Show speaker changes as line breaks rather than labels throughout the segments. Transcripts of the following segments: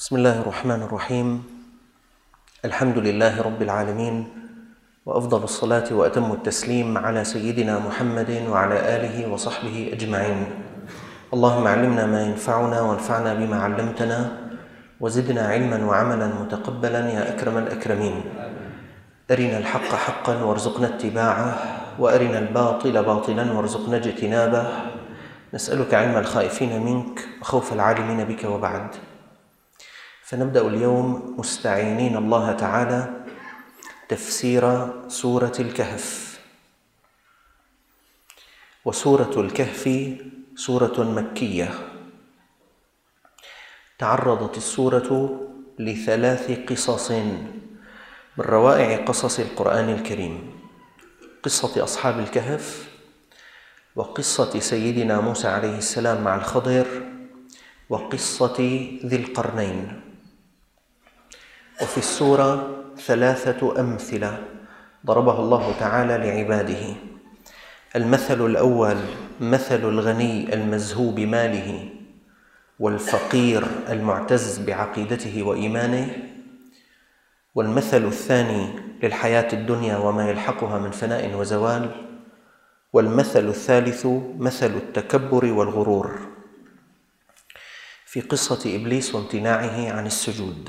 بسم الله الرحمن الرحيم. الحمد لله رب العالمين، وأفضل الصلاة وأتم التسليم على سيدنا محمد وعلى آله وصحبه أجمعين. اللهم علمنا ما ينفعنا وانفعنا بما علمتنا وزدنا علما وعملا متقبلا يا أكرم الأكرمين. أرنا الحق حقا وارزقنا اتباعه، وأرنا الباطل باطلا وارزقنا اجتنابه. نسألك علم الخائفين منك وخوف العالمين بك، وبعد. فنبدأ اليوم مستعينين الله تعالى تفسير سورة الكهف. وسورة الكهف سورة مكية، تعرضت السورة لثلاث قصص من روائع قصص القرآن الكريم: قصة أصحاب الكهف، وقصة سيدنا موسى عليه السلام مع الخضر، وقصة ذي القرنين. وفي السورة ثلاثة أمثلة ضربها الله تعالى لعباده. المثل الأول مثل الغني المزهو بماله والفقير المعتز بعقيدته وإيمانه. والمثل الثاني للحياة الدنيا وما يلحقها من فناء وزوال. والمثل الثالث مثل التكبر والغرور، في قصة إبليس وامتناعه عن السجود.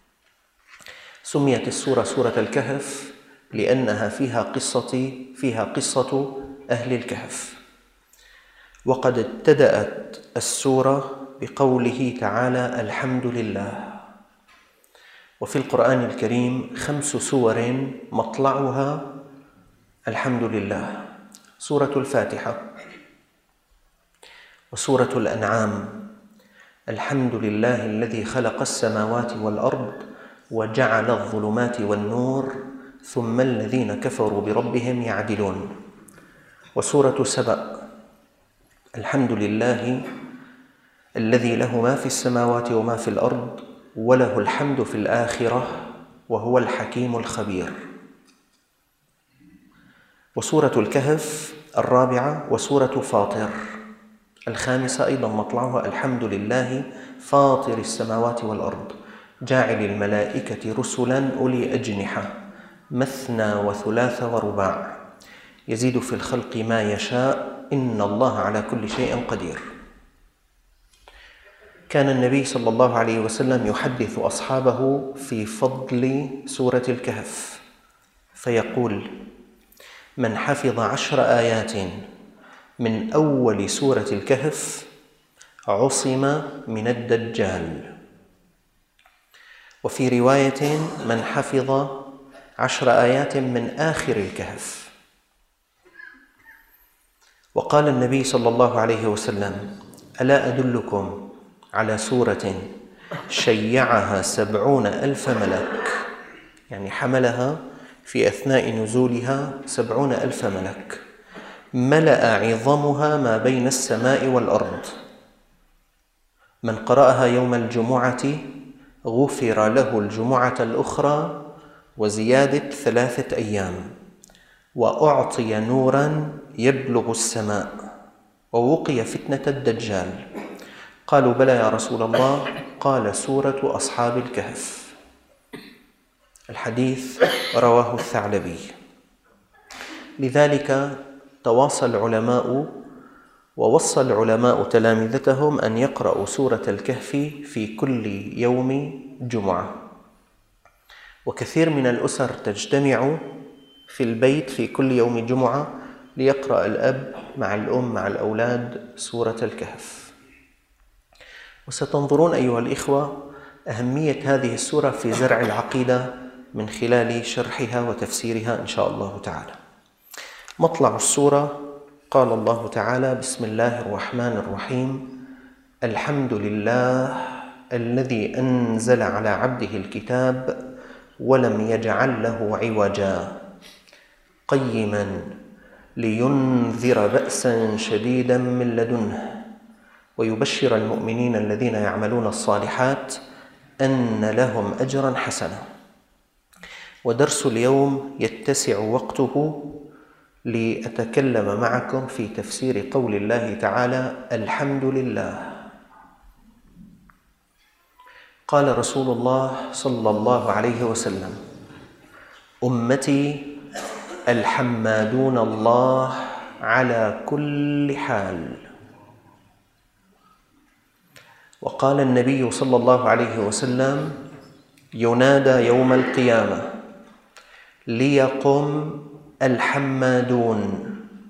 سميت السورة سورة الكهف لأنها فيها قصة أهل الكهف. وقد ابتدأت السورة بقوله تعالى: الحمد لله. وفي القرآن الكريم 5 سور مطلعها الحمد لله: سورة الفاتحة، وسورة الأنعام: الحمد لله الذي خلق السماوات والأرض وجعل الظلمات والنور ثم الذين كفروا بربهم يعدلون. وسورة سبأ: الحمد لله الذي له ما في السماوات وما في الأرض وله الحمد في الآخرة وهو الحكيم الخبير. وسورة الكهف الرابعة: وسورة فاطر، الخامسة أيضا مطلعها الحمد لله فاطر السماوات والأرض جاعل الملائكة رسلا أولي أجنحة مثنى وثلاث ورباع يزيد في الخلق ما يشاء إن الله على كل شيء قدير. كان النبي صلى الله عليه وسلم يحدث أصحابه في فضل سورة الكهف فيقول: من حفظ 10 آيات من أول سورة الكهف عصم من الدجال. وفي رواية: من حفظ 10 آيات من آخر الكهف. وقال النبي صلى الله عليه وسلم: ألا أدلكم على سورة شيعها 70,000 ملك، يعني حملها في أثناء نزولها 70,000 ملك، ملأ عظمها ما بين السماء والأرض. من قرأها يوم الجمعة غفر له الجمعة الأخرى وزيادة 3 أيام، وأعطي نورا يبلغ السماء، ووقي فتنة الدجال. قالوا: بلى يا رسول الله. قال: سورة أصحاب الكهف. الحديث رواه الثعلبي. لذلك توصى العلماء تلامذتهم أن يقرأوا سورة الكهف في كل يوم جمعة. وكثير من الأسر تجتمع في البيت في كل يوم جمعة ليقرأ الأب مع الأم مع الأولاد سورة الكهف. وستنظرون أيها الإخوة أهمية هذه السورة في زرع العقيدة من خلال شرحها وتفسيرها إن شاء الله تعالى. مطلع السورة: قال الله تعالى: بسم الله الرحمن الرحيم. الحمد لله الذي أنزل على عبده الكتاب ولم يجعل له عوجا قيما لينذر بأسا شديدا من لدنه ويبشر المؤمنين الذين يعملون الصالحات أن لهم أجرا حسنا. ودرس اليوم يتسع وقته لأتكلم معكم في تفسير قول الله تعالى: الحمد لله. قال رسول الله صلى الله عليه وسلم: أمتي الحمادون الله على كل حال. وقال النبي صلى الله عليه وسلم: ينادى يوم القيامة: ليقم الحمادون.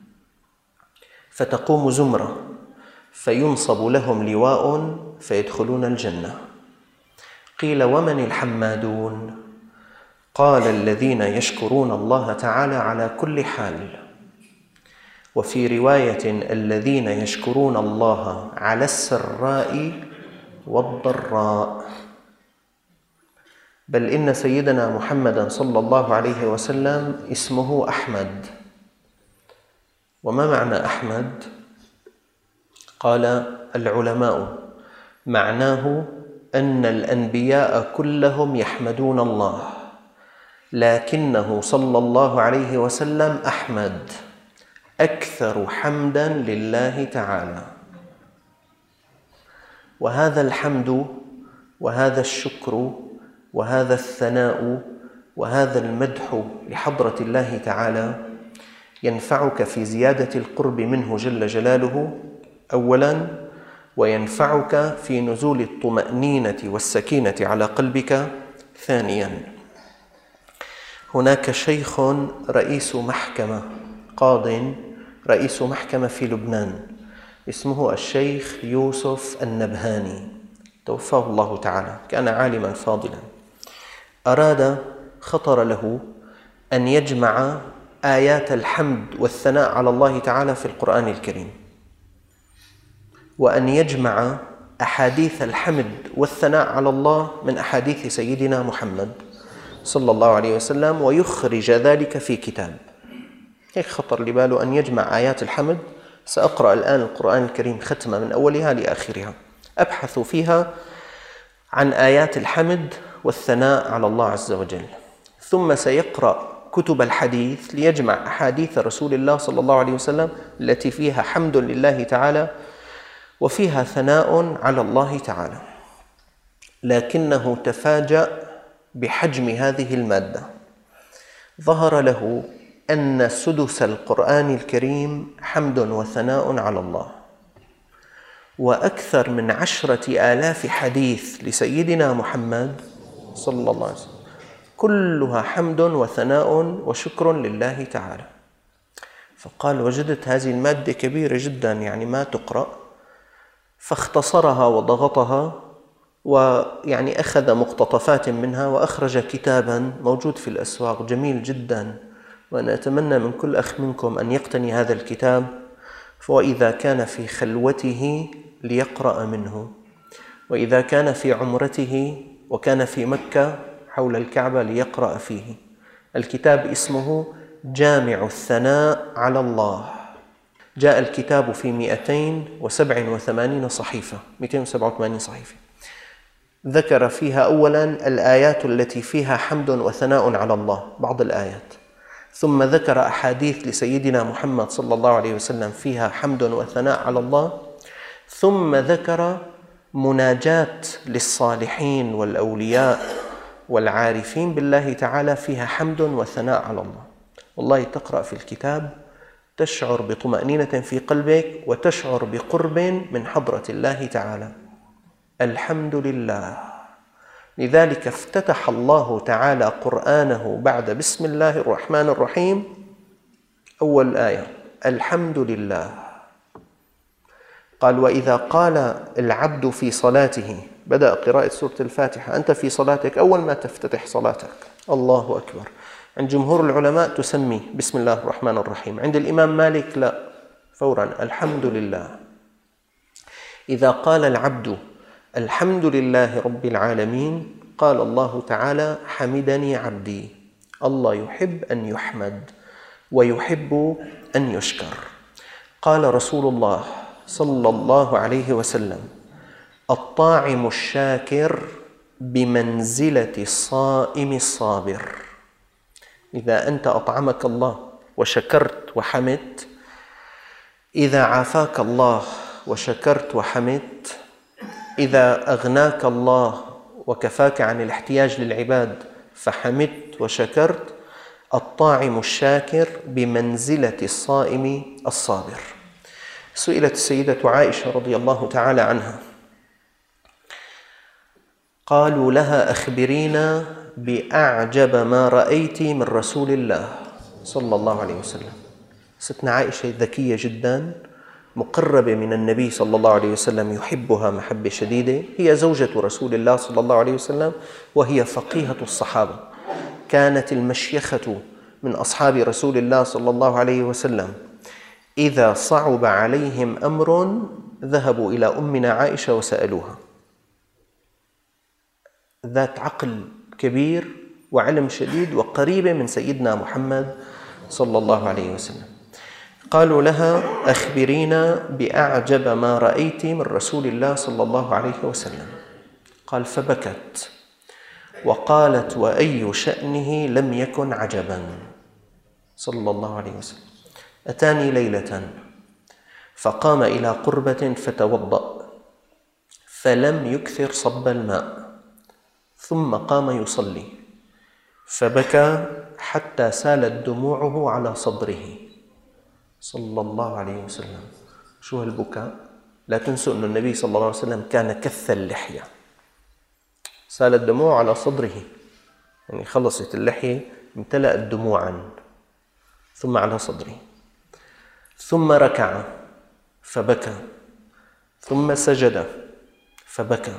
فتقوم زمرة فينصب لهم لواء فيدخلون الجنة. قيل: ومن الحمادون؟ قال: الذين يشكرون الله تعالى على كل حال. وفي رواية: الذين يشكرون الله على السراء والضراء. بل إن سيدنا محمدا صلى الله عليه وسلم اسمه أحمد. وما معنى أحمد؟ قال العلماء: معناه أن الأنبياء كلهم يحمدون الله، لكنه صلى الله عليه وسلم أحمد، أكثر حمدا لله تعالى. وهذا الحمد وهذا الشكر وهذا الثناء وهذا المدح لحضرة الله تعالى ينفعك في زيادة القرب منه جل جلاله أولاً، وينفعك في نزول الطمأنينة والسكينة على قلبك ثانياً. هناك شيخ رئيس محكمة، قاض رئيس محكمة في لبنان، اسمه الشيخ يوسف النبهاني، توفاه الله تعالى، كان عالماً فاضلاً. خطر له أن يجمع آيات الحمد والثناء على الله تعالى في القرآن الكريم، وأن يجمع أحاديث الحمد والثناء على الله من أحاديث سيدنا محمد صلى الله عليه وسلم، ويخرج ذلك في كتاب. هيك خطر لباله أن يجمع آيات الحمد. سأقرأ الآن القرآن الكريم ختمة من أولها لآخرها، أبحث فيها عن آيات الحمد والثناء على الله عز وجل. ثم سيقرأ كتب الحديث ليجمع أحاديث رسول الله صلى الله عليه وسلم التي فيها حمد لله تعالى وفيها ثناء على الله تعالى. لكنه تفاجأ بحجم هذه المادة. ظهر له أن سدس القرآن الكريم حمد وثناء على الله، وأكثر من 10,000 حديث لسيدنا محمد صلى الله عليه وسلم كلها حمد وثناء وشكر لله تعالى. فقال: وجدت هذه المادة كبيرة جدا، يعني ما تقرأ، فاختصرها وضغطها، ويعني أخذ مقتطفات منها وأخرج كتابا موجود في الأسواق جميل جدا. وأنا أتمنى من كل أخ منكم أن يقتني هذا الكتاب، وإذا كان في خلوته ليقرأ منه، وإذا كان في عمرته وكان في مكة حول الكعبة ليقرأ فيه. الكتاب اسمه جامع الثناء على الله. جاء الكتاب في 287 صحيفة، 287 صحيفة. ذكر فيها أولاً الآيات التي فيها حمد وثناء على الله، بعض الآيات، ثم ذكر أحاديث لسيدنا محمد صلى الله عليه وسلم فيها حمد وثناء على الله، ثم ذكر مناجات للصالحين والأولياء والعارفين بالله تعالى فيها حمد وثناء على الله. والله تقرأ في الكتاب تشعر بطمأنينة في قلبك وتشعر بقرب من حضرة الله تعالى. الحمد لله. لذلك افتتح الله تعالى قرآنه بعد بسم الله الرحمن الرحيم أول آية الحمد لله. قال: وإذا قال العبد في صلاته، بدأ قراءة سورة الفاتحة، أنت في صلاتك أول ما تفتتح صلاتك الله أكبر. عند جمهور العلماء تسمي بسم الله الرحمن الرحيم، عند الإمام مالك لا، فورا الحمد لله. إذا قال العبد الحمد لله رب العالمين، قال الله تعالى: حمدني عبدي. الله يحب أن يحمد ويحب أن يشكر. قال رسول الله صلى الله عليه وسلم: الطاعم الشاكر بمنزلة الصائم الصابر. إذا أنت أطعمك الله وشكرت وحمدت، إذا عافاك الله وشكرت وحمدت، إذا أغناك الله وكفاك عن الاحتياج للعباد فحمدت وشكرت، الطاعم الشاكر بمنزلة الصائم الصابر. سئلت السيدة عائشة رضي الله تعالى عنها، قالوا لها أخبرينا بأعجب ما رأيت من رسول الله صلى الله عليه وسلم. ستنا عائشة ذكية جدا، مقربة من النبي صلى الله عليه وسلم، يحبها محبة شديدة، هي زوجة رسول الله صلى الله عليه وسلم، وهي فقيهة الصحابة، كانت المشيخة من أصحاب رسول الله صلى الله عليه وسلم. إذا صعب عليهم أمر ذهبوا إلى أمنا عائشة وسألوها، ذات عقل كبير وعلم شديد وقريبة من سيدنا محمد صلى الله عليه وسلم. قالوا لها أخبرينا بأعجب ما رأيت من رسول الله صلى الله عليه وسلم. قال فبكت وقالت وأي شأنه لم يكن عجبا صلى الله عليه وسلم. أتاني ليلة فقام إلى قربة فتوضأ فلم يكثر صب الماء، ثم قام يصلي فبكى حتى سالت دموعه على صدره صلى الله عليه وسلم. شو هالبكاء؟ لا تنسوا أن النبي صلى الله عليه وسلم كان كث اللحية، سالت دموع على صدره، يعني خلصت اللحية امتلأت دموعا، ثم على صدره، ثم ركع فبكى، ثم سجد فبكى،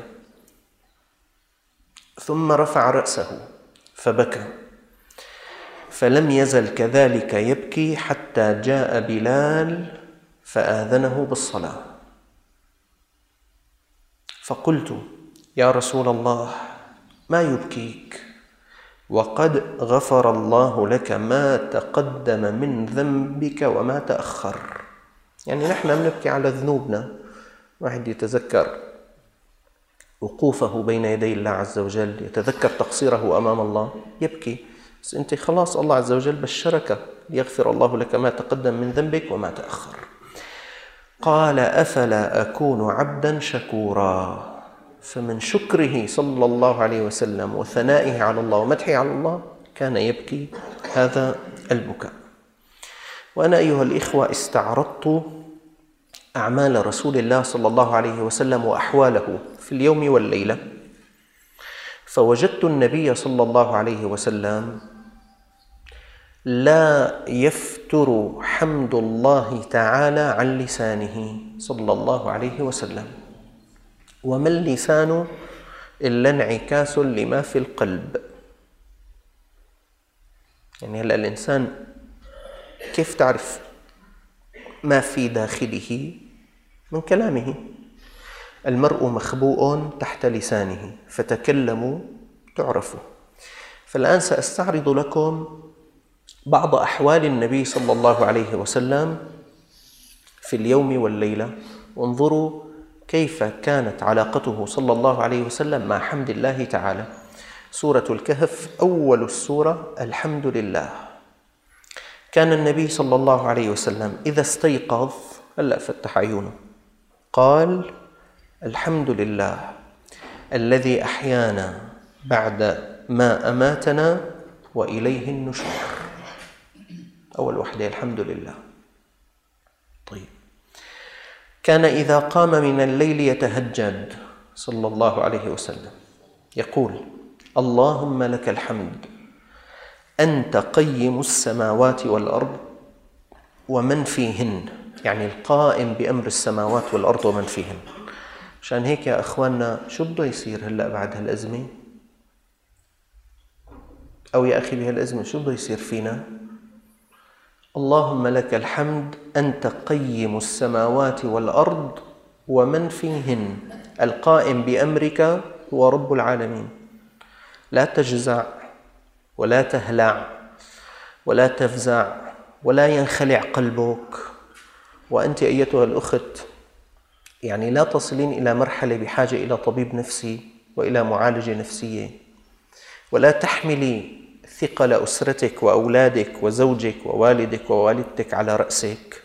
ثم رفع رأسه فبكى، فلم يزل كذلك يبكي حتى جاء بلال فآذنه بالصلاة. فقلت يا رسول الله ما يبكيك وقد غفر الله لك ما تقدم من ذنبك وما تأخر. يعني نحن بنبكي على ذنوبنا، واحد يتذكر وقوفه بين يدي الله عز وجل، يتذكر تقصيره أمام الله يبكي، بس أنت خلاص الله عز وجل بشرك يغفر الله لك ما تقدم من ذنبك وما تأخر. قال أفلا أكون عبدا شكورا. فمن شكره صلى الله عليه وسلم وثنائه على الله ومدحه على الله كان يبكي هذا البكاء. وأنا أيها الإخوة استعرضت أعمال رسول الله صلى الله عليه وسلم وأحواله في اليوم والليلة، فوجدت النبي صلى الله عليه وسلم لا يفتر حمد الله تعالى عن لسانه صلى الله عليه وسلم. وما اللسان إلا انعكاس لما في القلب. يعني هلأ الإنسان كيف تعرف ما في داخله؟ من كلامه. المرء مخبوء تحت لسانه فتكلموا تعرفوا. فالآن سأستعرض لكم بعض أحوال النبي صلى الله عليه وسلم في اليوم والليلة، وانظروا كيف كانت علاقته صلى الله عليه وسلم مع حمد الله تعالى. سورة الكهف أول السورة الحمد لله. كان النبي صلى الله عليه وسلم إذا استيقظ هلأ فتح عيونه قال الحمد لله الذي أحيانا بعد ما أماتنا وإليه النشور. أول وحدة الحمد لله. طيب، كان إذا قام من الليل يتهجد صلى الله عليه وسلم يقول اللهم لك الحمد أنت قيم السماوات والأرض ومن فيهن، يعني القائم بأمر السماوات والأرض ومن فيهن. عشان هيك يا أخواننا شو بده يصير هلأ بعد هالأزمة؟ أو يا أخي بهالأزمة شو بده يصير فينا؟ اللهم لك الحمد أنت قيم السماوات والأرض ومن فيهن، القائم بأمرك هو رب العالمين. لا تجزع ولا تهلع ولا تفزع ولا ينخلع قلبك. وأنت أيتها الأخت يعني لا تصلين إلى مرحلة بحاجة إلى طبيب نفسي وإلى معالجة نفسية، ولا تحملي ثقل أسرتك وأولادك وزوجك ووالدك ووالدتك على رأسك،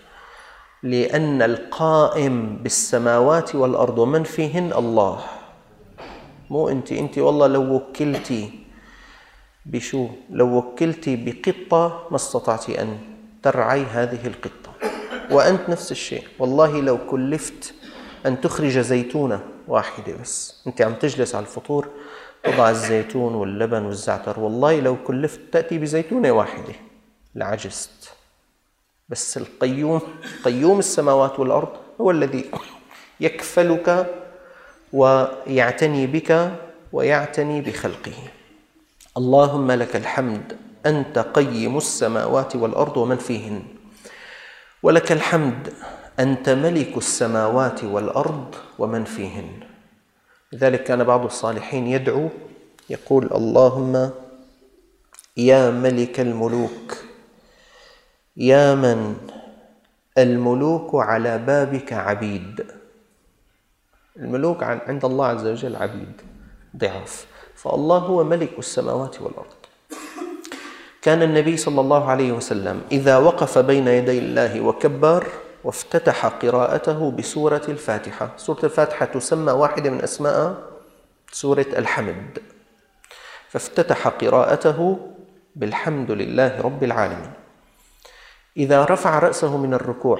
لأن القائم بالسماوات والأرض ومن فيهن الله. مو أنت والله لو وكلتي بشو؟ لو وكلتي بقطة ما استطعتي أن ترعي هذه القطة. وأنت نفس الشيء، والله لو كلفت أن تخرج زيتونة واحدة بس، أنت عم تجلس على الفطور تضع الزيتون واللبن والزعتر، والله لو كلفت تأتي بزيتونة واحدة لعجزت. بس قيوم السماوات والأرض هو الذي يكفلك ويعتني بك ويعتني بخلقه. اللهم لك الحمد أنت قيم السماوات والأرض ومن فيهن، ولك الحمد أنت ملك السماوات والأرض ومن فيهن. لذلك كان بعض الصالحين يدعو يقول: اللهم يا ملك الملوك، يا من الملوك على بابك عبيد. الملوك عند الله عز وجل عبيد ضعاف، فالله هو ملك السماوات والأرض. كان النبي صلى الله عليه وسلم إذا وقف بين يدي الله وكبر وافتتح قراءته بسورة الفاتحة. سورة الفاتحة تسمى واحدة من أسماء سورة الحمد، فافتتح قراءته بالحمد لله رب العالمين. إذا رفع رأسه من الركوع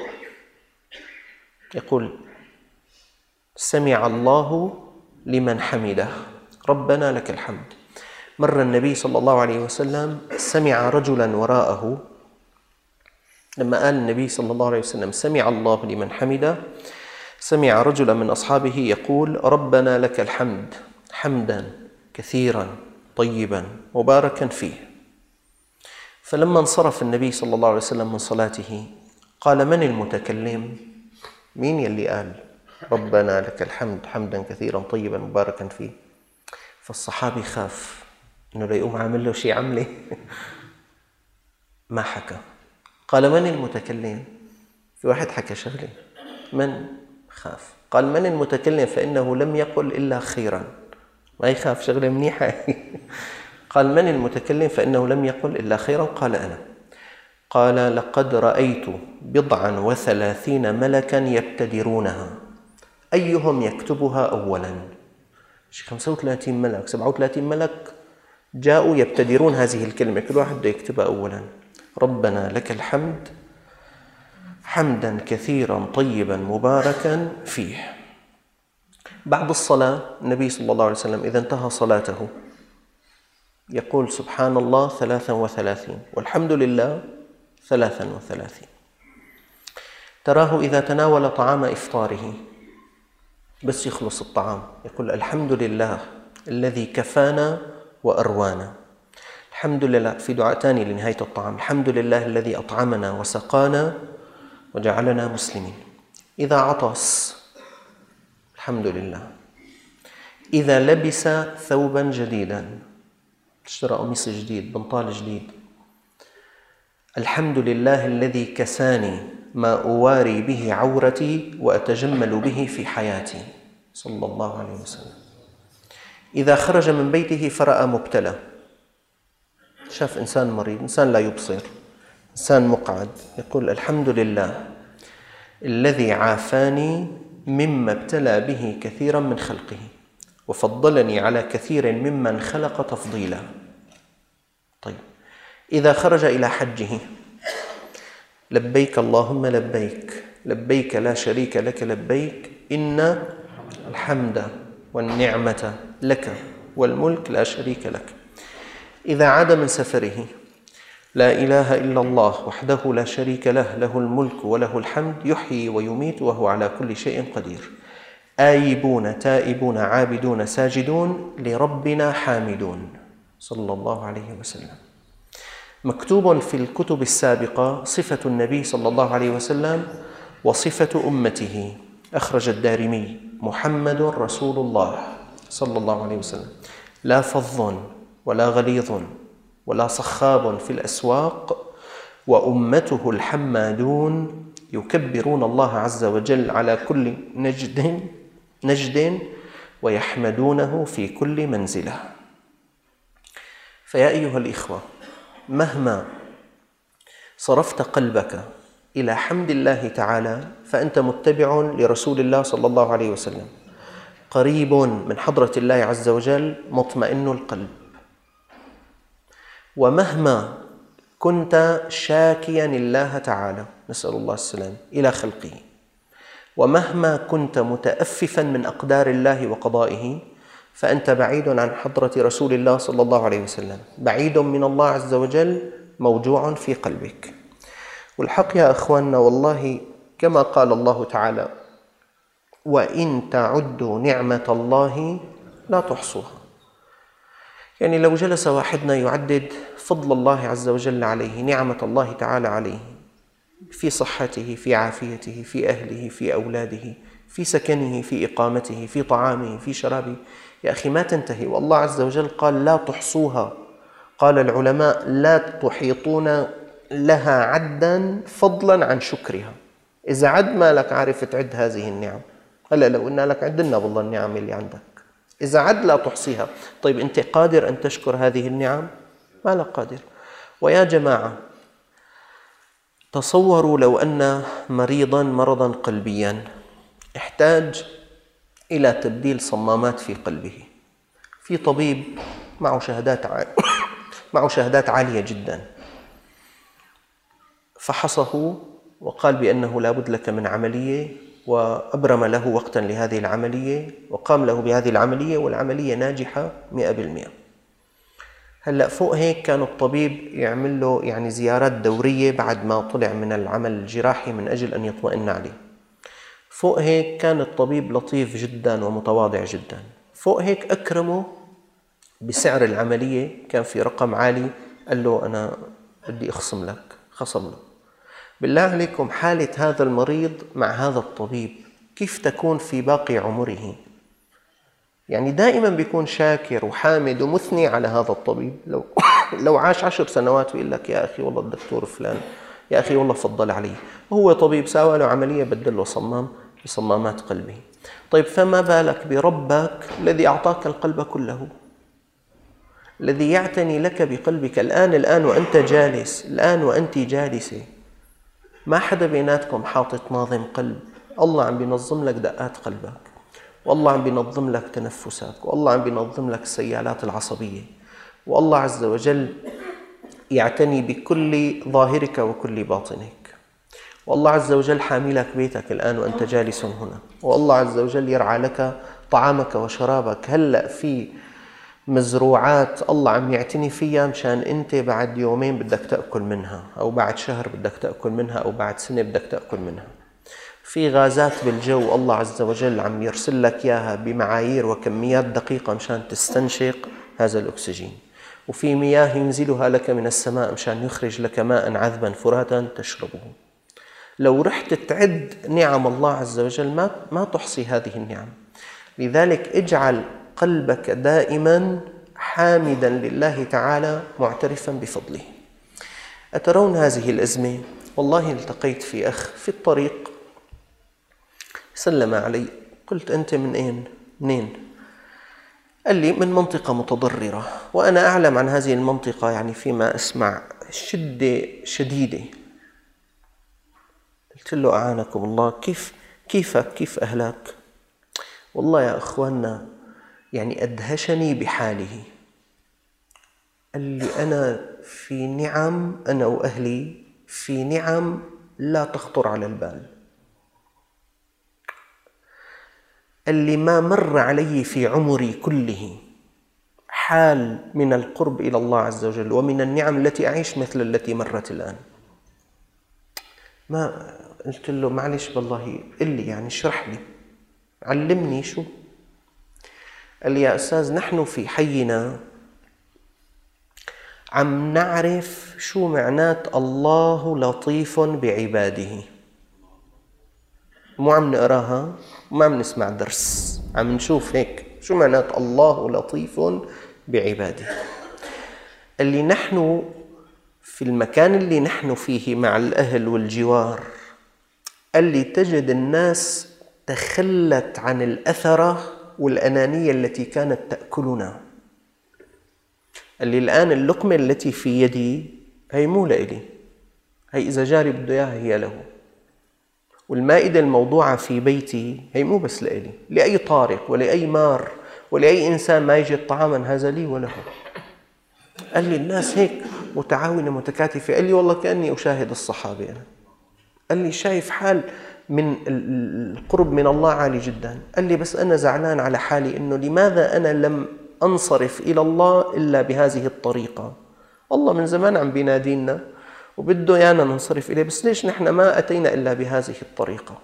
يقول: سمع الله لمن حمده، ربنا لك الحمد. مر النبي صلى الله عليه وسلم سمع رجلا وراءه، لما قال النبي صلى الله عليه وسلم سمع الله لمن حمده، سمع رجلا من أصحابه يقول: ربنا لك الحمد حمدا كثيرا طيبا مباركا فيه. فلما انصرف النبي صلى الله عليه وسلم من صلاته قال: من المتكلم؟ مين يلي قال ربنا لك الحمد حمدا كثيرا طيبا مباركا فيه؟ فالصحابي خاف إنه ليقوم عامل له شيء عملي ما حكى. قال: من المتكلم؟ في واحد حكى شغله، من؟ خاف. قال: من المتكلم؟ فإنه لم يقل إلا خيرا. ما يخاف، شغله منيحة قال: من المتكلم؟ فإنه لم يقل إلا خيرا. قال: أنا. قال: لقد رأيت 37 ملكا يبتدرونها، أيهم يكتبها أولا. 35 ملك 37 ملك جاءوا يبتدرون هذه الكلمة، كل واحد بده يكتبها أولا: ربنا لك الحمد حمدا كثيرا طيبا مباركا فيه. بعد الصلاة النبي صلى الله عليه وسلم إذا انتهى صلاته يقول: سبحان الله 33 والحمد لله 33. تراه إذا تناول طعام إفطاره بس يخلص الطعام يقول: الحمد لله الذي كفانا وأروانا. الحمد لله. في دعاء ثاني لنهاية الطعام: الحمد لله الذي أطعمنا وسقانا وجعلنا مسلمين. إذا عطس الحمد لله. إذا لبس ثوبا جديدا، اشترى قميص جديد، بنطال جديد، الحمد لله الذي كساني ما أواري به عورتي وأتجمل به في حياتي، صلى الله عليه وسلم. إذا خرج من بيته فرأى مبتلى، شاف إنسان مريض، إنسان لا يبصر، إنسان مقعد، يقول: الحمد لله الذي عافاني مما ابتلى به كثيرا من خلقه وفضلني على كثير ممن خلق تفضيلا. طيب، إذا خرج إلى حجه: لبيك اللهم لبيك، لبيك لا شريك لك لبيك، إن الحمد والنعمة لك والملك لا شريك لك. إذا عاد من سفره: لا إله إلا الله وحده لا شريك له، له الملك وله الحمد يحيي ويميت وهو على كل شيء قدير. آيبون تائبون عابدون ساجدون لربنا حامدون، صلى الله عليه وسلم. مكتوب في الكتب السابقة صفة النبي صلى الله عليه وسلم وصفة أمته، أخرج الدارمي: محمد رسول الله صلى الله عليه وسلم، لا فظ ولا غليظ ولا صخاب في الأسواق، وأمته الحمادون يكبرون الله عز وجل على كل نجد ويحمدونه في كل منزلة. فيا أيها الإخوة، مهما صرفت قلبك إلى حمد الله تعالى فأنت متبع لرسول الله صلى الله عليه وسلم. قريب من حضرة الله عز وجل مطمئن القلب. ومهما كنت شاكيا الله تعالى، نسأل الله السلام، إلى خلقه، ومهما كنت متأففا من أقدار الله وقضائه، فأنت بعيد عن حضرة رسول الله صلى الله عليه وسلم، بعيد من الله عز وجل، موجوع في قلبك. والحق يا أخواننا، والله كما قال الله تعالى: وإن تعدوا نعمة الله لا تحصوها. يعني لو جلس واحدنا يعدد فضل الله عز وجل عليه، نعمة الله تعالى عليه في صحته، في عافيته، في أهله، في أولاده، في سكنه، في إقامته، في طعامه، في شرابه، يا أخي ما تنتهي. والله عز وجل قال: لا تحصوها. قال العلماء: لا تحيطون لها عدا فضلا عن شكرها. إذا عد ما لك عارف تعد هذه النعم. هلا لو قلنا لك عد لنا والله النعم اللي عندك، إذا عد لا تحصيها. طيب أنت قادر أن تشكر هذه النعم؟ ما لك قادر. ويا جماعة، تصوروا لو أن مريضا مرضا قلبيا احتاج إلى تبديل صمامات في قلبه، في طبيب معه شهادات عالية جدا، فحصه وقال بأنه لا بد لك من عملية، وأبرم له وقتا لهذه العملية، وقام له بهذه العملية، والعملية ناجحة 100%. هلأ فوق هيك كان الطبيب يعمل له يعني زيارات دورية بعد ما طلع من العمل الجراحي من أجل أن يطمئن عليه. فوق هيك كان الطبيب لطيف جدا ومتواضع جدا. فوق هيك أكرمه بسعر العملية، كان في رقم عالي، قال له: أنا بدي أخصم لك. خصم له. بالله عليكم، حالة هذا المريض مع هذا الطبيب كيف تكون في باقي عمره؟ يعني دائما بيكون شاكر وحامد ومثني على هذا الطبيب. لو عاش 10 سنوات ويقول لك: يا أخي والله الدكتور فلان، يا أخي والله فضل علي، وهو طبيب ساوى له عملية بدل له صمام بصمامات قلبه. طيب فما بالك بربك الذي أعطاك القلب كله، الذي يعتني لك بقلبك الآن وأنت جالس، الآن وأنت جالسة، ما حدا بيناتكم حاطط ناظم قلب. الله عم بينظم لك دقات قلبك، والله عم بينظم لك تنفسك، والله عم بينظم لك السيالات العصبية، والله عز وجل يعتني بكل ظاهرك وكل باطنك، والله عز وجل حامي لك بيتك الآن وأنت جالس هنا، والله عز وجل يرعى لك طعامك وشرابك. هلأ في مزروعات الله عم يعتني فيها مشان أنت بعد يومين بدك تأكل منها، أو بعد شهر بدك تأكل منها، أو بعد سنة بدك تأكل منها. في غازات بالجو الله عز وجل عم يرسل لك إياها بمعايير وكميات دقيقة مشان تستنشق هذا الأكسجين، وفي مياه ينزلها لك من السماء مشان يخرج لك ماء عذبا فراتا تشربه. لو رحت تعد نعم الله عز وجل ما تحصي هذه النعم. لذلك اجعل قلبك دائما حامدا لله تعالى معترفا بفضله. أترون هذه الأزمة؟ والله التقيت في أخ في الطريق سلم علي، قلت: أنت من أين؟ منين؟ قال لي: من منطقة متضررة، وأنا أعلم عن هذه المنطقة يعني فيما أسمع شدة شديدة. قلت له: أعانكم الله، كيفك؟ كيف أهلك؟ والله يا أخواننا يعني أدهشني بحاله. قال لي: أنا في نعم، أنا وأهلي في نعم لا تخطر على البال. قال لي: ما مر علي في عمري كله حال من القرب إلى الله عز وجل ومن النعم التي أعيش مثل التي مرت الآن. ما قلت له: معلش بالله قل لي، يعني اشرح لي، علمني شو. قال لي: يا أستاذ، نحن في حينا عم نعرف شو معنات الله لطيف بعباده. مو عم نقراها، ما عم نسمع درس، عم نشوف هيك شو معنات الله لطيف بعباده. قال لي: نحن في المكان اللي نحن فيه مع الأهل والجوار، قال لي: تجد الناس تخلت عن الأثرة والأنانية التي كانت تأكلنا. قال لي: الآن اللقمة التي في يدي هي مو لإلي، هي إذا جاري بده إياها هي له، والمائدة الموضوعة في بيتي هي مو بس لإلي، لأي طارق ولأي مار ولأي إنسان ما يجد طعاما، هذا لي وله. قال لي الناس هيك متعاونة متكاتفة. قال لي والله كأني أشاهد الصحابة أنا. قال لي شايف حال من القرب من الله عالي جدا. قال لي بس أنا زعلان على حالي إنه لماذا أنا لم أنصرف إلى الله إلا بهذه الطريقة. الله من زمان عم بينادينا وبده يانا ننصرف إليه، بس ليش نحن ما أتينا إلا بهذه الطريقة؟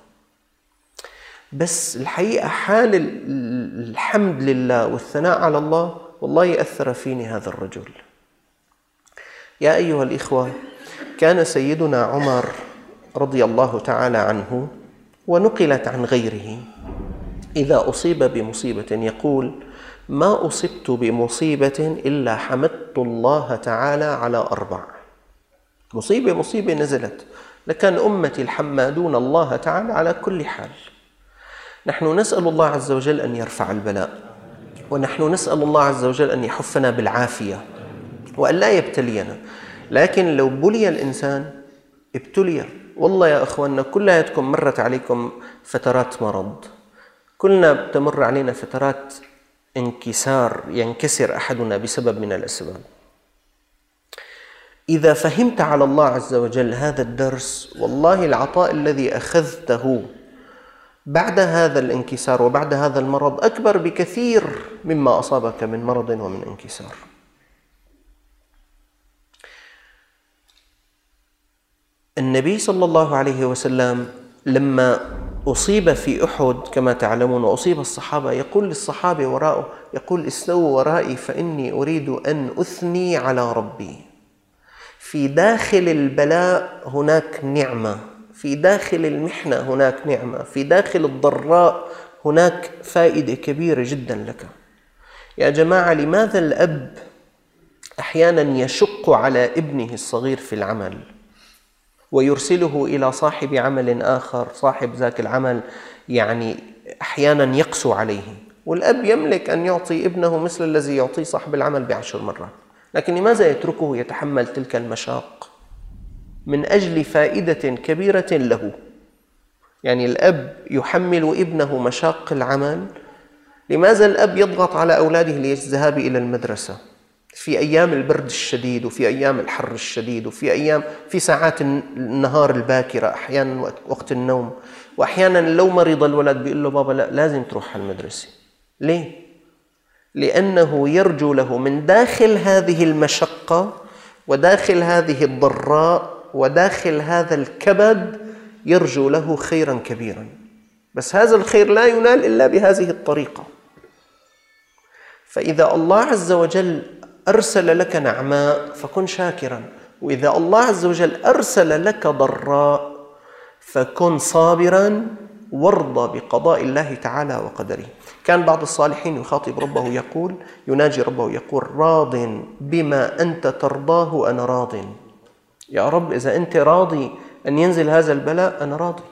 بس الحقيقة حال الحمد لله والثناء على الله والله يأثر فيني هذا الرجل. يا أيها الإخوة، كان سيدنا عمر رضي الله تعالى عنه، ونقلت عن غيره، إذا أصيب بمصيبة يقول: ما أصبت بمصيبة إلا حمدت الله تعالى على 4. مصيبة نزلت، لكان أمتي الحمادون الله تعالى على كل حال. نحن نسأل الله عز وجل أن يرفع البلاء، ونحن نسأل الله عز وجل أن يحفنا بالعافية وأن لا يبتلينا. لكن لو بلي الإنسان ابتلي. والله يا أخواننا كلياتكم مرت عليكم فترات مرض، كلنا بتمر علينا فترات انكسار، ينكسر أحدنا بسبب من الأسباب. إذا فهمت على الله عز وجل هذا الدرس، والله العطاء الذي أخذته بعد هذا الانكسار وبعد هذا المرض أكبر بكثير مما أصابك من مرض ومن انكسار. النبي صلى الله عليه وسلم لما أصيب في أحد كما تعلمون وأصيب الصحابة، يقول للصحابة وراءه، يقول: استووا ورائي فإني أريد أن أثني على ربي. في داخل البلاء هناك نعمة، في داخل المحنة هناك نعمة، في داخل الضراء هناك فائدة كبيرة جدا لك. يا جماعة، لماذا الأب أحيانا يشق على ابنه الصغير في العمل ويرسله إلى صاحب عمل آخر؟ صاحب ذاك العمل يعني أحيانا يقسو عليه، والأب يملك أن يعطي ابنه مثل الذي يعطي صاحب العمل ب10 مرات، لكن لماذا يتركه يتحمل تلك المشاق من أجل فائدة كبيرة له؟ يعني الأب يحمل ابنه مشاق العمل. لماذا الأب يضغط على أولاده للذهاب إلى المدرسة في أيام البرد الشديد وفي أيام الحر الشديد في ساعات النهار الباكرة، أحيانا وقت النوم، وأحيانا لو مرض الولد بيقول له: بابا لا، لازم تروح على المدرسة. ليه؟ لأنه يرجو له من داخل هذه المشقة وداخل هذه الضراء وداخل هذا الكبد، يرجو له خيرا كبيرا، بس هذا الخير لا ينال إلا بهذه الطريقة. فإذا الله عز وجل أرسل لك نعماء فكن شاكرا، وإذا الله عز وجل أرسل لك ضراء فكن صابرا وارضى بقضاء الله تعالى وقدره. كان بعض الصالحين يخاطب ربه يقول، يناجي ربه يقول: راض بما أنت ترضاه أنا راض. يا رب، إذا أنت راضي أن ينزل هذا البلاء أنا راضي.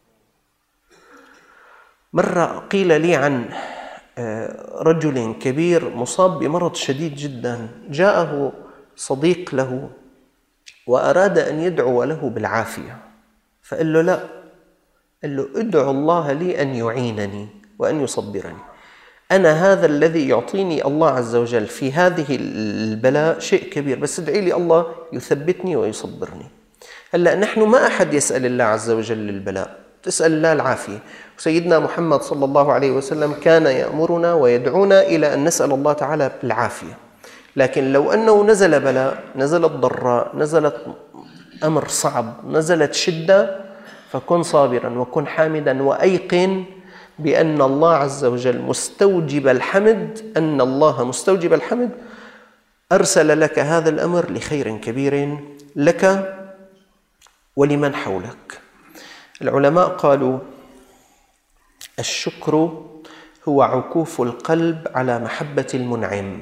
مرة قيل لي عن رجل كبير مصاب بمرض شديد جدا، جاءه صديق له وأراد أن يدعو له بالعافية، فقال له: لا، قال له: ادعو الله لي أن يعينني وأن يصبرني. أنا هذا الذي يعطيني الله عز وجل في هذه البلاء شيء كبير، بس ادعي لي الله يثبتني ويصبرني. هلأ نحن ما أحد يسأل الله عز وجل البلاء، تسأل الله العافية. وسيدنا محمد صلى الله عليه وسلم كان يأمرنا ويدعونا إلى أن نسأل الله تعالى العافية. لكن لو أنه نزل بلاء، نزلت ضراء، نزلت أمر صعب، نزلت شدة، فكن صابرا وكن حامدا، وأيقن بأن الله عز وجل مستوجب الحمد، أن الله مستوجب الحمد أرسل لك هذا الأمر لخير كبير لك ولمن حولك. العلماء قالوا: الشكر هو عكوف القلب على محبة المنعم،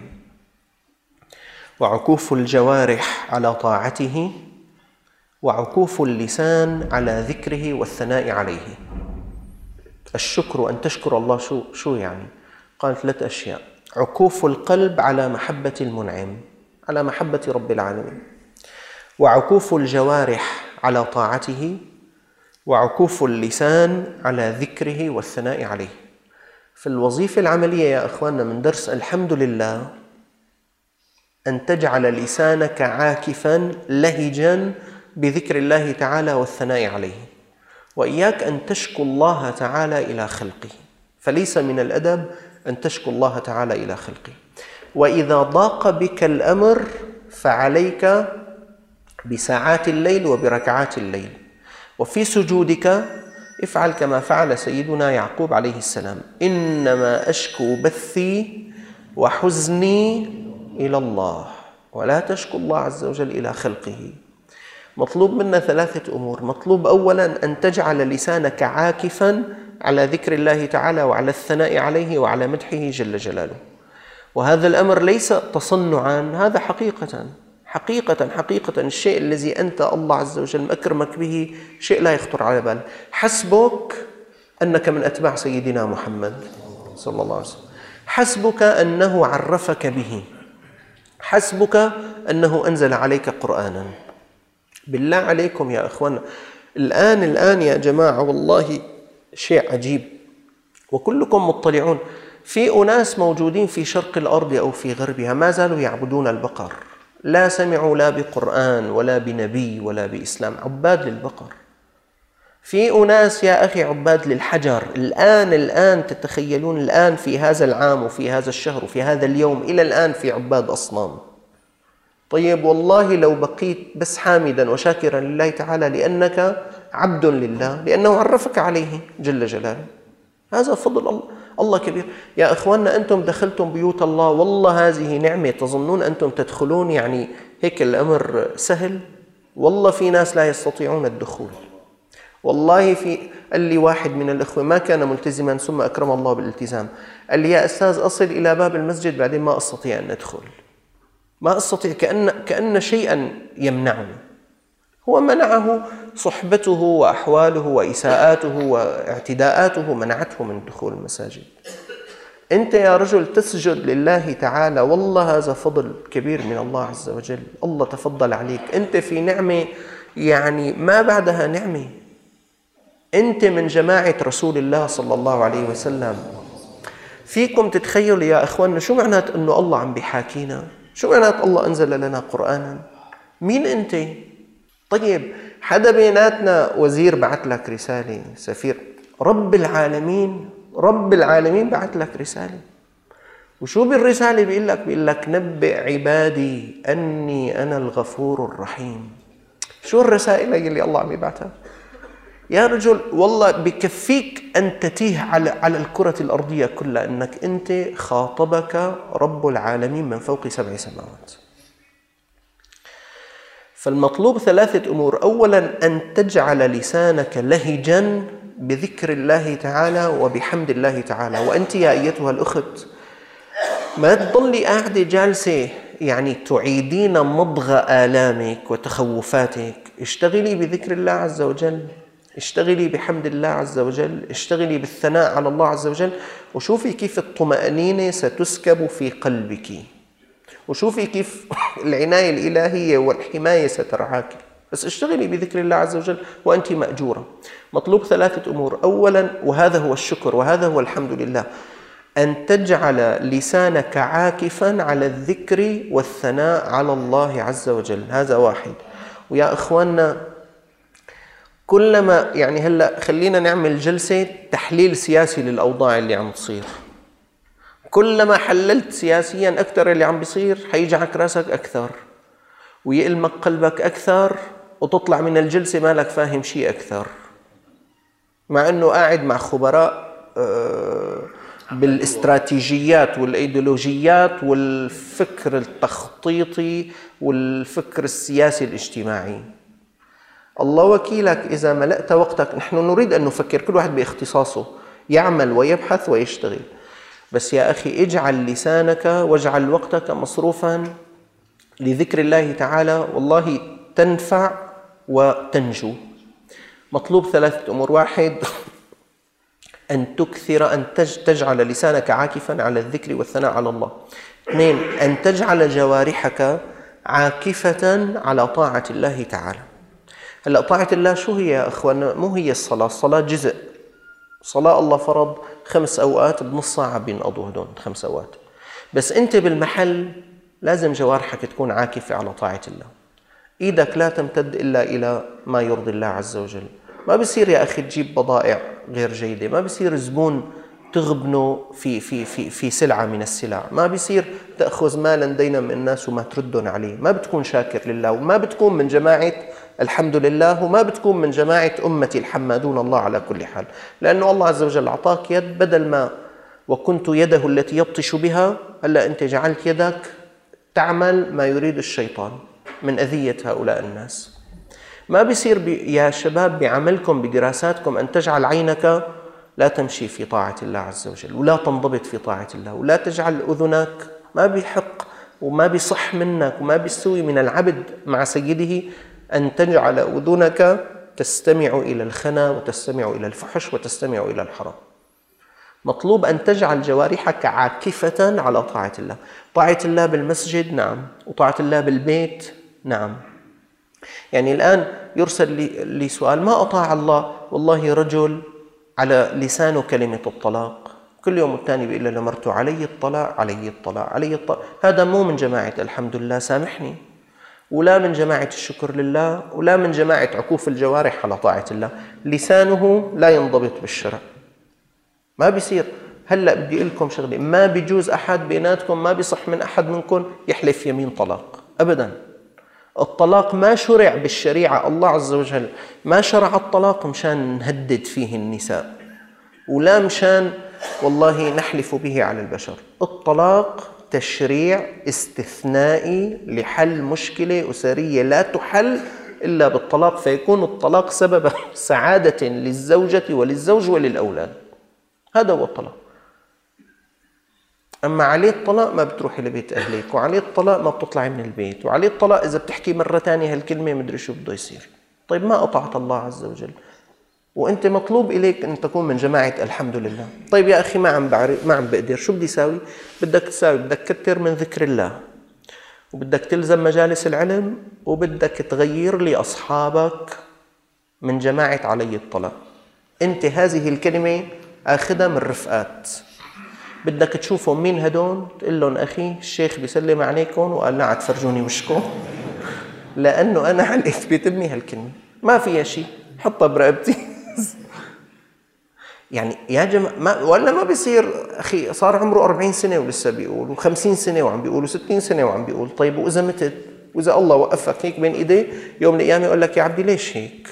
وعكوف الجوارح على طاعته، وعكوف اللسان على ذكره والثناء عليه. الشكر أن تشكر الله. شو يعني؟ قال 3 أشياء: عكوف القلب على محبة المنعم، على محبة رب العالمين، وعكوف الجوارح على طاعته، وعكوف اللسان على ذكره والثناء عليه. في الوظيفة العملية يا أخواننا من درس الحمد لله أن تجعل لسانك عاكفا لهجا بذكر الله تعالى والثناء عليه، وإياك أن تشكو الله تعالى إلى خلقه، فليس من الأدب أن تشكو الله تعالى إلى خلقه. وإذا ضاق بك الأمر فعليك بساعات الليل وبركعات الليل، وفي سجودك افعل كما فعل سيدنا يعقوب عليه السلام: إنما أشكو بثي وحزني إلى الله، ولا تشكو الله عز وجل إلى خلقه. مطلوب منا 3 أمور. مطلوب أولا أن تجعل لسانك عاكفا على ذكر الله تعالى وعلى الثناء عليه وعلى مدحه جل جلاله، وهذا الأمر ليس تصنعا، هذا حقيقة الشيء الذي أنت الله عز وجل مكرمك به شيء لا يخطر على بال. حسبك أنك من أتباع سيدنا محمد صلى الله عليه وسلم، حسبك أنه عرفك به، حسبك أنه أنزل عليك قرآنا. بالله عليكم يا أخوانا، الآن يا جماعة والله شيء عجيب، وكلكم مطلعون، في أناس موجودين في شرق الأرض أو في غربها ما زالوا يعبدون البقر، لا سمعوا لا بقرآن ولا بنبي ولا بإسلام، عباد للبقر. في أناس يا أخي عباد للحجر. الآن تتخيلون الآن في هذا العام وفي هذا الشهر وفي هذا اليوم إلى الآن في عباد أصنام. طيب والله لو بقيت بس حامدا وشاكرا لله تعالى لأنك عبد لله، لأنه عرفك عليه جل جلاله، هذا فضل الله كبير. يا أخواننا أنتم دخلتم بيوت الله، والله هذه نعمة. تظنون أنتم تدخلون يعني هيك الأمر سهل؟ والله في ناس لا يستطيعون الدخول. والله قال لي واحد من الأخوة ما كان ملتزما ثم أكرم الله بالالتزام، قال لي يا أستاذ أصل إلى باب المسجد بعدين ما أستطيع أن أدخل، ما أستطيع، كأن شيئا يمنعني. هو منعه صحبته وأحواله وإساءاته واعتداءاته منعته من دخول المساجد. أنت يا رجل تسجد لله تعالى، والله هذا فضل كبير من الله عز وجل، الله تفضل عليك، أنت في نعمة يعني ما بعدها نعمة. أنت من جماعة رسول الله صلى الله عليه وسلم. فيكم تتخيلوا يا أخواننا شو معنات أنه الله عم بيحاكينا؟ شو معنات الله أنزل لنا قرآنا؟ مين أنت؟ طيب حدا بيناتنا وزير بعت لك رسالة، سفير، رب العالمين بعت لك رسالة، وشو بالرسالة بيقول لك نبئ عبادي أني أنا الغفور الرحيم. شو الرسائل اللي الله عم يبعتها؟ يا رجل والله بكفيك أن تتيه على الكرة الأرضية كلها أنك أنت خاطبك رب العالمين من فوق 7 سماوات. فالمطلوب 3 أمور. أولا أن تجعل لسانك لهجا بذكر الله تعالى وبحمد الله تعالى. وأنت يا أيتها الأخت ما تضلي قاعدة جالسة يعني تعيدين مضغ آلامك وتخوفاتك. اشتغلي بذكر الله عز وجل، اشتغلي بحمد الله عز وجل، اشتغلي بالثناء على الله عز وجل، وشوفي كيف الطمأنينة ستسكب في قلبك، وشوفي كيف العناية الإلهية والحماية سترعاك. بس اشتغلي بذكر الله عز وجل وأنت مأجورة. مطلوب 3 أمور. أولا، وهذا هو الشكر وهذا هو الحمد لله، أن تجعل لسانك عاكفا على الذكر والثناء على الله عز وجل. هذا واحد. ويا أخواننا كلما يعني هلأ خلينا نعمل جلسة تحليل سياسي للأوضاع اللي عم تصير. كلما حللت سياسيا أكثر اللي عم بيصير حيجعك راسك أكثر ويألمك قلبك أكثر، وتطلع من الجلسة مالك فاهم شيء أكثر، مع أنه قاعد مع خبراء بالاستراتيجيات والإيديولوجيات والفكر التخطيطي والفكر السياسي الاجتماعي. الله وكيلك إذا ملأت وقتك. نحن نريد أن نفكر كل واحد باختصاصه، يعمل ويبحث ويشتغل، بس يا أخي اجعل لسانك واجعل وقتك مصروفا لذكر الله تعالى، والله تنفع وتنجو. مطلوب 3 أمور. واحد، أن تكثر أن تجعل لسانك عاكفا على الذكر والثناء على الله. 2، أن تجعل جوارحك عاكفة على طاعة الله تعالى. هلأ طاعة الله شو هي يا أخوان؟ مو هي الصلاة، الصلاة جزء. صلاة الله فرض 5 أوقات بنص ساعة بينقضوا هدول 5 أوقات. بس أنت بالمحل لازم جوارحك تكون عاكفة على طاعة الله. إيدك لا تمتد إلا إلى ما يرضي الله عز وجل. ما بصير يا أخي تجيب بضائع غير جيدة، ما بصير زبون تغبنه في سلعة من السلع، ما بصير تأخذ مالا دينا من الناس وما تردون عليه، ما بتكون شاكر لله، وما بتكون من جماعة الحمد لله، وما بتكون من جماعة أمتي الحمادون الله على كل حال. لأنه الله عز وجل أعطاك يد، بدل ما وكنت يده التي يبطش بها، هلأ أنت جعلت يدك تعمل ما يريد الشيطان من أذية هؤلاء الناس. ما بيصير يا شباب بعملكم بدراساتكم أن تجعل عينك لا تمشي في طاعة الله عز وجل، ولا تنضبط في طاعة الله، ولا تجعل أذنك، ما بيحق وما بيصح منك وما بيستوي من العبد مع سيده أن تجعل أذنك تستمع إلى الخنا وتستمع إلى الفحش وتستمع إلى الحرام. مطلوب أن تجعل جوارحك عاكفة على طاعة الله. طاعة الله بالمسجد نعم، وطاعة الله بالبيت نعم. يعني الآن يرسل لي سؤال: ما أطاع الله والله رجل على لسانه كلمة الطلاق، كل يوم والتاني بيقول له مرته علي الطلاق علي الطلاق علي الطلاق. هذا مو من جماعة الحمد لله سامحني، ولا من جماعة الشكر لله، ولا من جماعة عكوف الجوارح على طاعة الله. لسانه لا ينضبط بالشرع، ما بيصير. هلأ بدي أقول لكم شغلة: ما بيجوز أحد بيناتكم، ما بيصح من أحد منكم يحلف يمين طلاق أبداً. الطلاق ما شرع بالشريعة، الله عز وجل ما شرع الطلاق مشان نهدد فيه النساء، ولا مشان والله نحلف به على البشر. الطلاق تشريع استثنائي لحل مشكلة أسرية لا تحل إلا بالطلاق، فيكون الطلاق سبب سعادة للزوجة وللزوج وللأولاد. هذا هو الطلاق. أما عليه الطلاق ما بتروحي لبيت أهلك، وعليه الطلاق ما بتطلعي من البيت، وعليه الطلاق إذا بتحكي مرة تانية هالكلمة مدري شو بده يصير. طيب ما أطعت الله عز وجل، وأنت مطلوب إليك أن تكون من جماعة الحمد لله. طيب يا أخي ما عم بقدر، شو بدي ساوي؟ بدك تساوي، بدك كتر من ذكر الله، وبدك تلزم مجالس العلم، وبدك تغير لي أصحابك من جماعة علي الطلاق. أنت هذه الكلمة آخذها من رفقات، بدك تشوفهم مين هدول، تقول لهم أخي الشيخ بيسلم عليكم وقال لا تفرجوني وشكم، لأنه أنا علقت بتمي هالكلمة ما فيها شيء، حطها برقبتي. يعني يا جماعة ولا ما بيصير. أخي صار عمره 40 سنة ولسه بيقول، و50 سنة وعم بيقول، و60 سنة وعم بيقول. طيب وإذا متت، وإذا الله وقفك هيك بين إيديه يوم القيامة يقول لك يا عبدي ليش هيك؟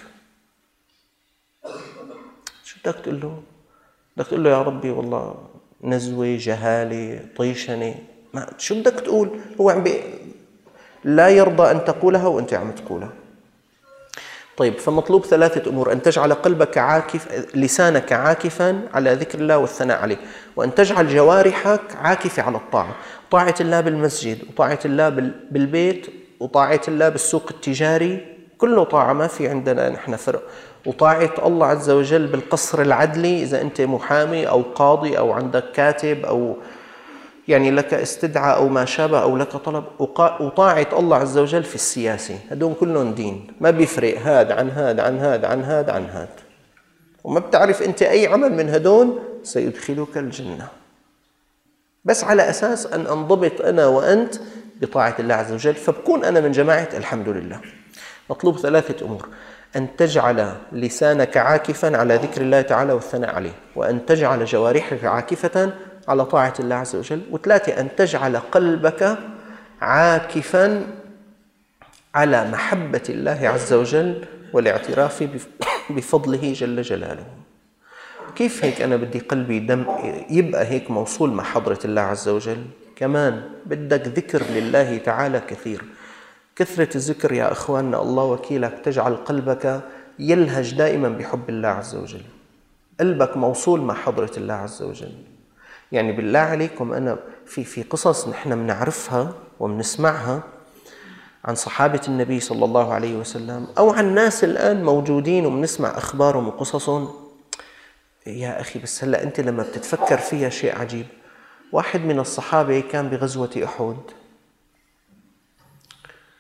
شو بدك تقول له؟ بدك تقول له يا ربي والله نزوة، جهالة، طيشنة، شو بدك تقول؟ هو لا يرضى أن تقولها وأنت عم تقولها. طيب فمطلوب 3 أمور: أن تجعل قلبك لسانك عاكفا على ذكر الله والثناء عليه، وأن تجعل جوارحك عاكفة على الطاعة. طاعة الله بالمسجد، وطاعة الله بالبيت، وطاعة الله بالسوق التجاري، كله طاعة، ما في عندنا نحن فرق. وطاعة الله عز وجل بالقصر العدلي، إذا أنت محامي أو قاضي أو عندك كاتب أو يعني لك استدعاء أو ما شابه أو لك طلب. وطاعة الله عز وجل في السياسة، هدول كلهم دين، ما بيفرق هاد عن هاد عن هاد عن هاد عن هاد. وما بتعرف أنت أي عمل من هدول سيدخلك الجنة، بس على أساس أن أنضبط أنا وأنت بطاعة الله عز وجل، فبكون أنا من جماعة الحمد لله. مطلوب 3 أمور: أن تجعل لسانك عاكفا على ذكر الله تعالى والثناء عليه، وأن تجعل جوارحك عاكفة على طاعة الله عز وجل، و3 أن تجعل قلبك عاكفا على محبة الله عز وجل والاعتراف بفضله جل جلاله. كيف هيك أنا بدي قلبي يبقى هيك موصول مع حضرة الله عز وجل؟ كمان بدك ذكر لله تعالى كثير. كثرة الذكر يا أخواننا الله وكيلك تجعل قلبك يلهج دائما بحب الله عز وجل، قلبك موصول مع حضرة الله عز وجل. يعني بالله عليكم أنا في قصص نحن بنعرفها وبنسمعها عن صحابة النبي صلى الله عليه وسلم، أو عن ناس الآن موجودين وبنسمع أخبارهم وقصصهم. يا أخي بس هلأ أنت لما بتتفكر فيها شيء عجيب. واحد من الصحابة كان بغزوة أحد،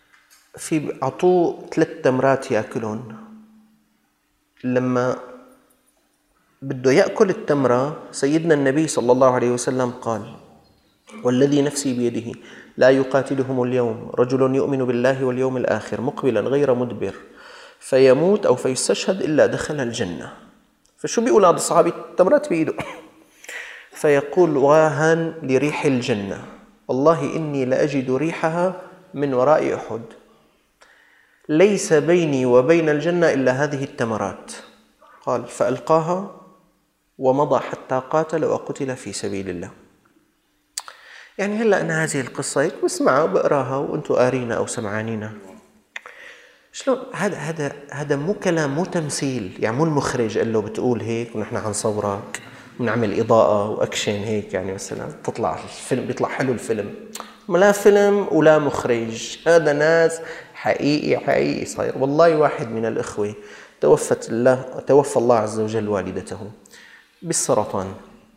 في أعطوه 3 تمرات يأكلون. لما بده يأكل التمرة سيدنا النبي صلى الله عليه وسلم قال: والذي نفسي بيده لا يقاتلهم اليوم رجل يؤمن بالله واليوم الآخر مقبلا غير مدبر فيموت أو فيستشهد إلا دخل الجنة. فشو بيقول هذا الصحابي؟ التمرات بإيده فيقول: واها لريح الجنة، والله إني لأجد ريحها من وراء أحد، ليس بيني وبين الجنة إلا هذه التمرات. قال: فألقاها ومضى حتى قاتل وقتل في سبيل الله. يعني هلأ أنا هذه القصة هيك بسمعها وبقراها وأنتم قارينا أو سمعانينا. شلون هذا مو كلام، مو تمثيل. يعني مو المخرج قال له بتقول هيك ونحن حنصورك ونعمل إضاءة وأكشن هيك، يعني مثلا تطلع الفيلم بيطلع حلو الفيلم. لا فيلم ولا مخرج، هذا ناس حقيقي صاير. والله واحد من الإخوة توفى الله عز وجل والدته بالسرطان.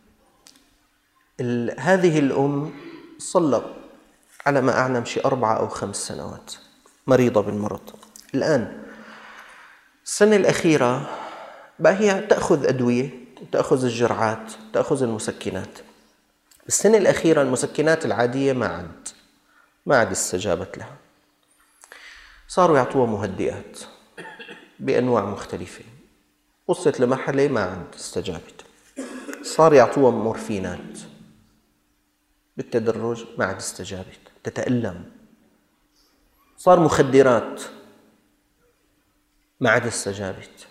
هذه الأم صلى على ما أعلم شي 4 أو 5 سنوات مريضة بالمرض. الآن السنة الأخيرة بقى هي تأخذ أدوية، تأخذ الجرعات، تأخذ المسكنات. السنة الأخيرة المسكنات العادية ما عاد استجابت لها، صاروا يعطوها مهدئات بأنواع مختلفة. وصلت لمرحلة ما عاد استجابت، صار يعطوها مورفينات بالتدرج، ما عاد استجابت، تتألم. صار مخدرات، ما عاد استجابت،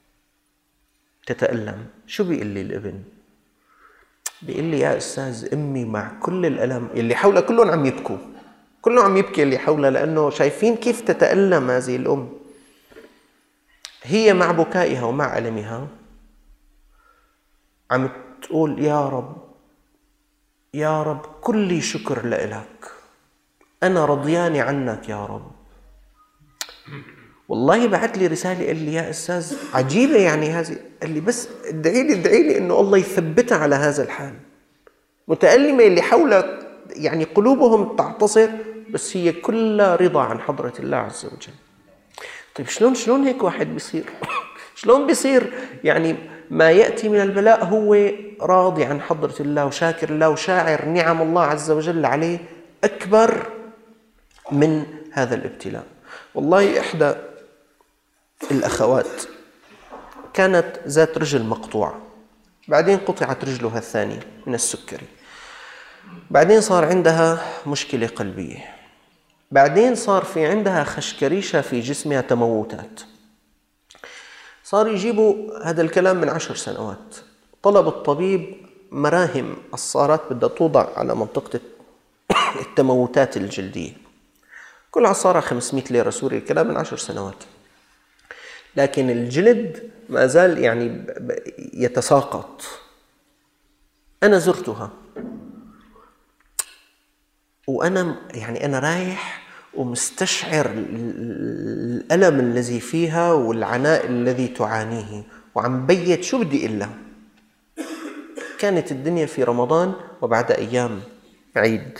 تتألم. شو بيقول لي الابن؟ بيقول لي: يا أستاذ أمي مع كل الألم اللي حولها كلهم عم يبكوا، كلهم عم يبكي اللي حولها، لأنه شايفين كيف تتألم هذه الأم. هي مع بكائها ومع ألمها عم تقول: يا رب كل شكر لإلك، أنا رضياني عنك يا رب. والله بعت لي رسالة قال لي: يا أستاذ عجيبة يعني هذه، قال لي بس ادعي لي إنه الله يثبتها على هذا الحال. متألمة اللي حولها يعني قلوبهم تعتصر، بس هي كلها رضا عن حضرة الله عز وجل. طيب شلون هيك واحد بيصير؟ شلون بيصير يعني ما يأتي من البلاء هو راضي عن حضرة الله وشاكر الله وشاعر نعم الله عز وجل عليه أكبر من هذا الابتلاء؟ والله إحدى الأخوات كانت ذات رجل مقطوعة، بعدين قطعت رجلها الثانية من السكري، بعدين صار عندها مشكلة قلبية، بعدين صار في عندها خشكريشة في جسمها، تموتات. صار يجيبوا هذا الكلام من 10 سنوات. طلب الطبيب مراهم الصارات بدها توضع على منطقة التموتات الجلدية، كل عصارة 500 ليرة سوري، الكلام من 10 سنوات. لكن الجلد ما زال يعني يتساقط. أنا زرتها وأنا يعني أنا رايح ومستشعر الألم الذي فيها والعناء الذي تعانيه، وعم بيت شو بدي إلا. كانت الدنيا في رمضان وبعد أيام عيد،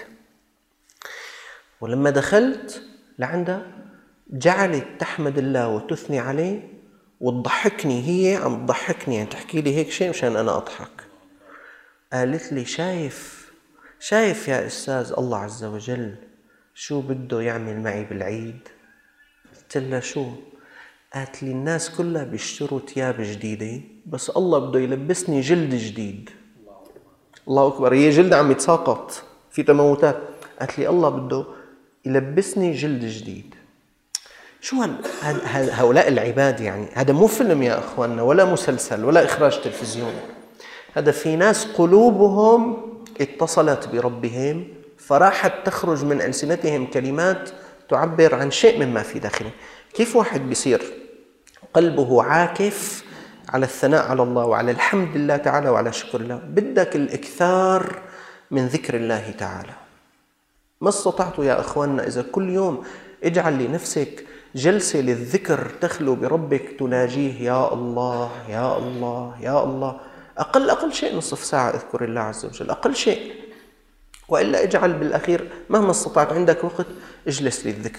ولما دخلت لعندها جعلت تحمد الله وتثني عليه وتضحكني. هي عم تضحكني، يعني تحكي لي هيك شيء مشان أنا أضحك. قالت لي: شايف يا أستاذ الله عز وجل شو بده يعمل معي بالعيد؟ قلت لها: شو؟ قالت لي: الناس كلها بيشتروا ثياب جديدة، بس الله بده يلبسني جلد جديد. الله أكبر، هي جلد عم يتساقط في تموتات. قالت لي: الله بده يلبسني جلد جديد. شو هؤلاء العباد؟ يعني هذا مو فيلم يا أخواننا، ولا مسلسل، ولا إخراج تلفزيون. هذا في ناس قلوبهم اتصلت بربهم، فراحت تخرج من ألسنتهم كلمات تعبر عن شيء مما في داخله. كيف واحد بيصير قلبه عاكف على الثناء على الله وعلى الحمد لله تعالى وعلى شكر الله؟ بدك الإكثار من ذكر الله تعالى. ما استطعتوا يا أخواننا إذا كل يوم اجعل لنفسك جلسة للذكر تخلو بربك تناجيه: يا الله يا الله يا الله، أقل شيء نصف ساعة اذكر الله عز وجل، أقل شيء. وإلا اجعل بالأخير مهما استطعت عندك وقت اجلس للذكر.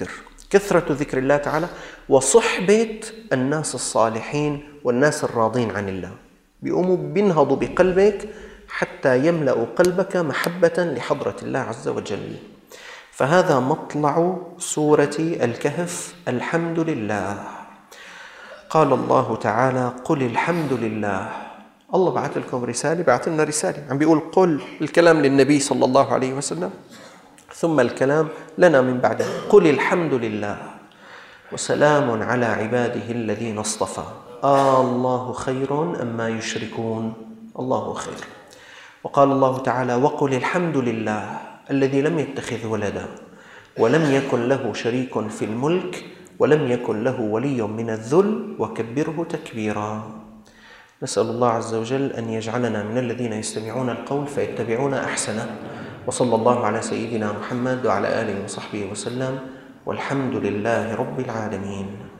كثرة ذكر الله تعالى وصحبة الناس الصالحين والناس الراضين عن الله، بيقوموا بينهضوا بقلبك حتى يملأوا قلبك محبة لحضرة الله عز وجل. فهذا مطلع سورة الكهف، الحمد لله. قال الله تعالى: قل الحمد لله. الله بعث لكم رسالة، بعث لنا رسالة، عم بيقول قل، الكلام للنبي صلى الله عليه وسلم، ثم الكلام لنا من بعده. قل الحمد لله وسلام على عباده الذين اصطفى الله خير أما يشركون، الله خير. وقال الله تعالى: وقل الحمد لله الذي لم يتخذ ولدا ولم يكن له شريك في الملك ولم يكن له ولي من الذل وكبره تكبيرا. نسأل الله عز وجل أن يجعلنا من الذين يستمعون القول فيتبعون أحسنه. وصلى الله على سيدنا محمد وعلى آله وصحبه وسلم، والحمد لله رب العالمين.